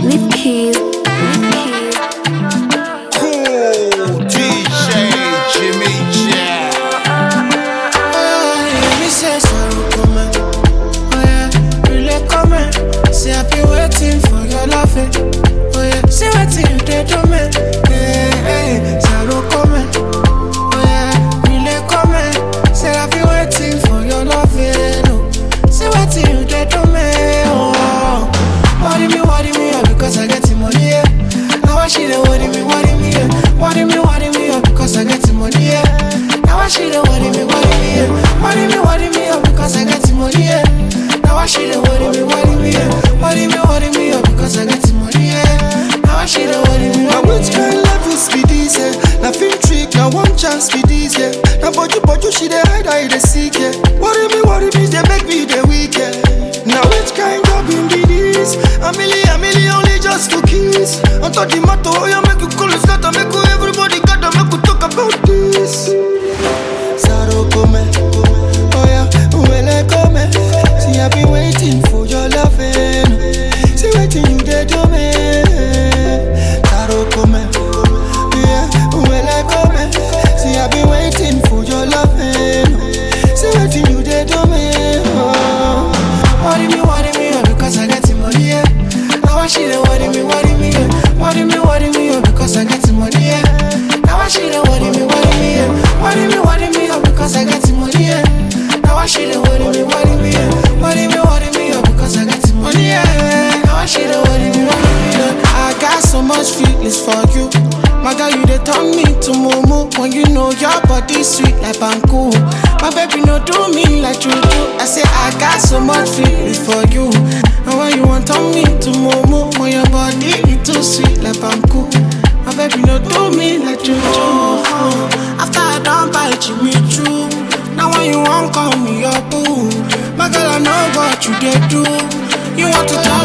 Lip keys. Cool DJ Jimmy Jam. Me say sorrow coming. Oh yeah, really coming. Say I've been waiting for your love. Oh yeah, see what you did to me. Hey, sorrow coming. Oh yeah, really coming. Say I've been waiting for your love. No, see what you did to me. Oh, worry me, yeah, because I get the money. Yeah. Now I should worry me, yeah. Worry me, yeah, because I get the money. Yeah. Now I should worry me, yeah. Worry me, yeah, because I get the money. Yeah. Now I should worry me, yeah. Worry me, yeah, because I get the money. Yeah. Now I should worry me. Now which kind levels be this? Now film trick, now one chance be this. Now but you she dey hide, I dey seek. Worry me, they make me the weekend. Now which kind of be this? A million, only just to kiss. On top the matter, oh you make you call it start, make you everybody gotta make you talk about this. Saro come, oh yeah, uele come. See I've been waiting for your loving. See waiting you dey do me. Saro come, yeah, uele come. See I've been waiting for your loving. See waiting you dey do me. Worry me, yeah, because I get the money. Yeah. Now I should worry me, yeah. Worry me, yeah, because I get the money. Yeah. Now I should worry me, yeah. Worry me, yeah, because I get the money. Yeah. Now I should worry me, yeah. Worry me, yeah, because I get the money. Yeah. Now I should worry me, yeah. I got so much feelings for you. My girl, you dey turn me to mumu. When you know your body sweet like banku. My baby no do me like you do. I say I got so much feelings for you. And when you want turn me to mumu, when your body is too sweet like banku. My baby no do me like you do. After I done bite you, me true. Now when you want call me your boo. My girl, I know what you did do. You want to tell